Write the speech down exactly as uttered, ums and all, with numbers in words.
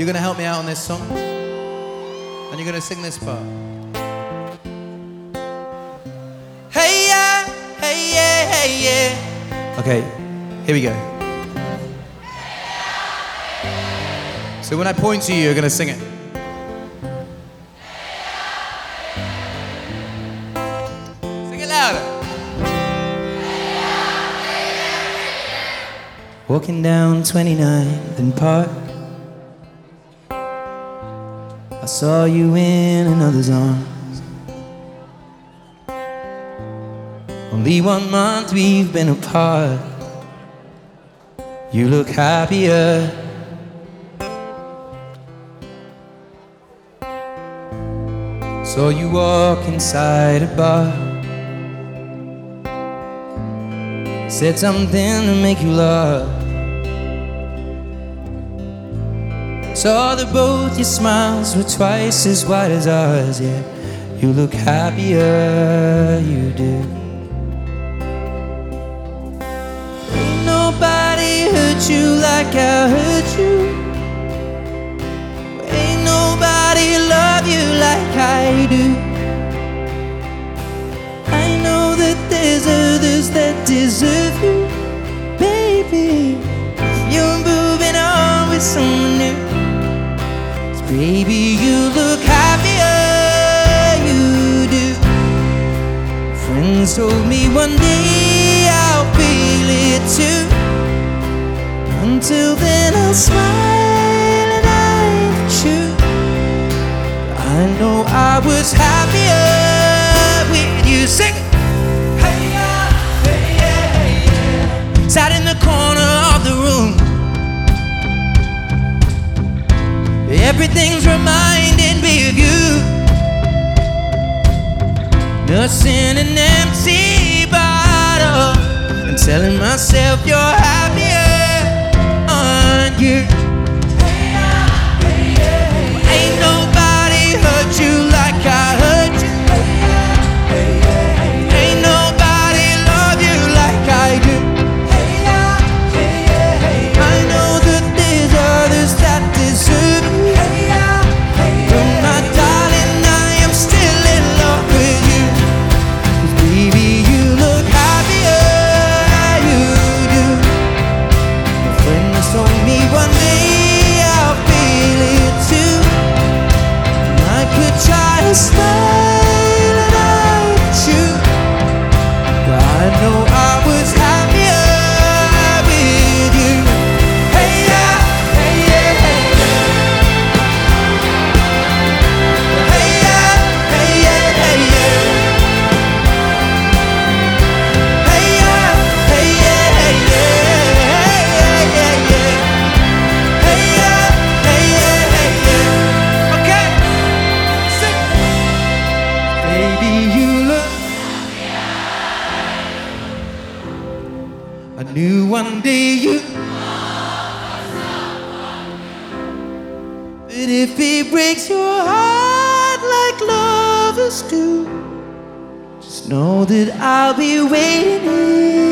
You're gonna help me out on this song, and you're gonna sing this part. Hey yeah, hey yeah, hey yeah. Okay, here we go. So when I point to you, you're gonna sing it. Sing it louder. Walking down twenty-ninth and Park, I saw you in another's arms. Only one month we've been apart. You look happier. Saw you walk inside a bar. Said something to make you laugh. Saw that both your smiles were twice as wide as ours. Yeah, you look happier, you do. Ain't nobody hurt you like I hurt you. Ain't nobody love you like I do. I know that there's others that deserve you, baby. You're moving on with someone new. Baby, you look happier, you do. Friends told me one day I'll feel it too. Until then I'll smile and I'll chew. I know I was happier with you. Sing it. Hey yeah, hey yeah, hey yeah. Sat in the corner of the room. Everything's reminding me of you. Nursing an empty bottle and telling myself you're happier, aren't you? Hey yeah, hey yeah, hey yeah. Ain't nobody hurt you like I hurt you. Hey yeah, hey yeah, hey yeah. Ain't nobody love you like I do. Hey yeah, hey yeah, hey yeah. I know that there's others that deserve you. I knew one day you. But if he breaks your heart like lovers do, just know that I'll be waiting here.